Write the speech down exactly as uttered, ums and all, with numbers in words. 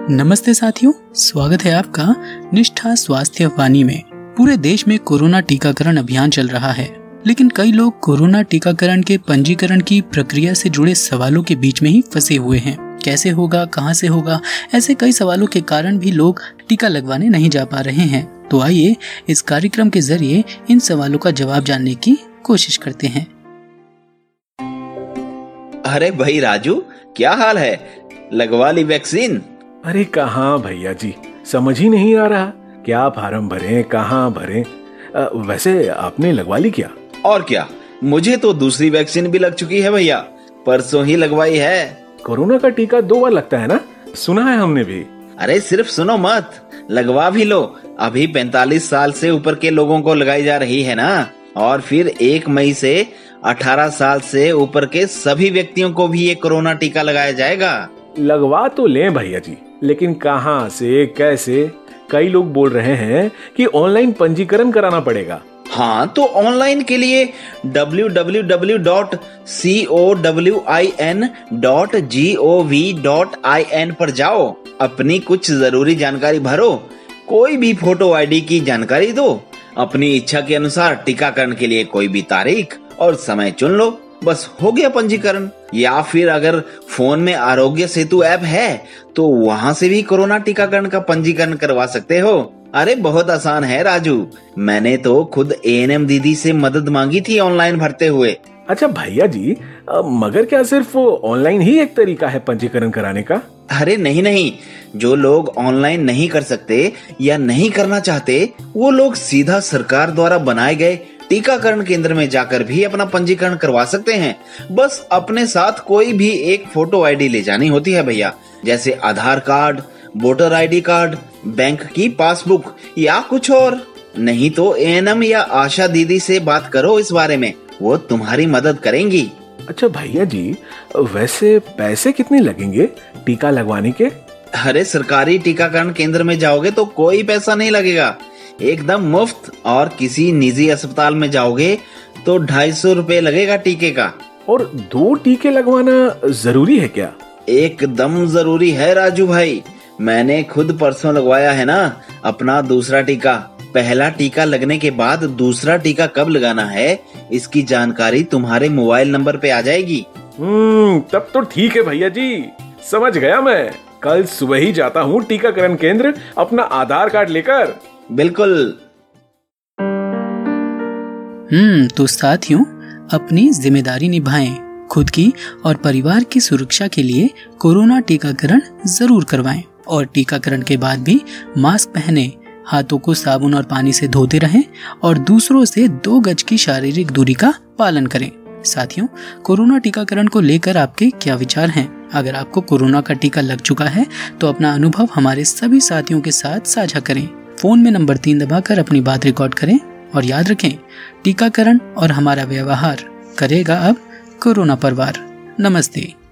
नमस्ते साथियों, स्वागत है आपका निष्ठा स्वास्थ्य वाणी में। पूरे देश में कोरोना टीकाकरण अभियान चल रहा है, लेकिन कई लोग कोरोना टीकाकरण के पंजीकरण की प्रक्रिया से जुड़े सवालों के बीच में ही फंसे हुए हैं। कैसे होगा, कहां से होगा, ऐसे कई सवालों के कारण भी लोग टीका लगवाने नहीं जा पा रहे हैं। तो आइए इस कार्यक्रम के जरिए इन सवालों का जवाब जानने की कोशिश करते हैं। अरे भाई राजू, क्या हाल है? लगवा ली वैक्सीन? अरे कहाँ भैया जी, समझ ही नहीं आ रहा क्या फार्म भरें, कहाँ भरें। वैसे आपने लगवा ली क्या? और क्या, मुझे तो दूसरी वैक्सीन भी लग चुकी है भैया, परसों ही लगवाई है। कोरोना का टीका दो बार लगता है ना, सुना है हमने भी। अरे सिर्फ सुनो मत, लगवा भी लो। अभी पैंतालीस साल से ऊपर के लोगों को लगाई जा रही है ना, और फिर एक मई से अठारह साल से ऊपर के सभी व्यक्तियों को भी ये कोरोना टीका लगाया जाएगा। लगवा तो लें भैया जी, लेकिन कहाँ से, कैसे? कई लोग बोल रहे हैं कि ऑनलाइन पंजीकरण कराना पड़ेगा। हाँ, तो ऑनलाइन के लिए W W W dot CoWIN dot gov dot in पर जाओ, अपनी कुछ जरूरी जानकारी भरो, कोई भी फोटो आईडी की जानकारी दो, अपनी इच्छा के अनुसार टीकाकरण के लिए कोई भी तारीख और समय चुन लो, बस हो गया पंजीकरण। या फिर अगर फोन में आरोग्य सेतु ऐप है तो वहाँ से भी कोरोना टीकाकरण का पंजीकरण करवा सकते हो। अरे बहुत आसान है राजू, मैंने तो खुद ए एन एम दीदी से मदद मांगी थी ऑनलाइन भरते हुए। अच्छा भैया जी, मगर क्या सिर्फ ऑनलाइन ही एक तरीका है पंजीकरण कराने का? अरे नहीं नहीं, जो लोग ऑनलाइन नहीं कर सकते या नहीं करना चाहते, वो लोग सीधा सरकार द्वारा बनाए गए टीकाकरण केंद्र में जाकर भी अपना पंजीकरण करवा सकते हैं। बस अपने साथ कोई भी एक फोटो आईडी ले जानी होती है भैया, जैसे Aadhaar card, voter ID card, bank की पासबुक या कुछ और। नहीं तो ए एन एम या आशा दीदी से बात करो इस बारे में, वो तुम्हारी मदद करेंगी। अच्छा भैया जी, वैसे पैसे कितने लगेंगे टीका लगवाने के? अरे सरकारी टीकाकरण केंद्र में जाओगे तो कोई पैसा नहीं लगेगा, एकदम मुफ्त। और किसी निजी अस्पताल में जाओगे तो ढाई सौ रुपए लगेगा टीके का। और दो टीके लगवाना जरूरी है क्या? एकदम जरूरी है राजू भाई, मैंने खुद परसों लगवाया है ना अपना दूसरा टीका। पहला टीका लगने के बाद दूसरा टीका कब लगाना है, इसकी जानकारी तुम्हारे मोबाइल नंबर पे आ जाएगी। हम्म तब तो ठीक है भैया जी, समझ गया मैं। कल सुबह ही जाता हूँ टीकाकरण केंद्र अपना आधार कार्ड लेकर। बिल्कुल। हम्म तो साथियों, अपनी जिम्मेदारी निभाएं, खुद की और परिवार की सुरक्षा के लिए कोरोना टीकाकरण जरूर करवाएं और टीकाकरण के बाद भी मास्क पहने, हाथों को साबुन और पानी से धोते रहें और दूसरों से दो गज की शारीरिक दूरी का पालन करें। साथियों, कोरोना टीकाकरण को लेकर आपके क्या विचार हैं? अगर आपको कोरोना का टीका लग चुका है तो अपना अनुभव हमारे सभी साथियों के साथ साझा करें। फोन में नंबर तीन दबाकर अपनी बात रिकॉर्ड करें और याद रखें, टीकाकरण और हमारा व्यवहार करेगा अब कोरोना पर वार। नमस्ते।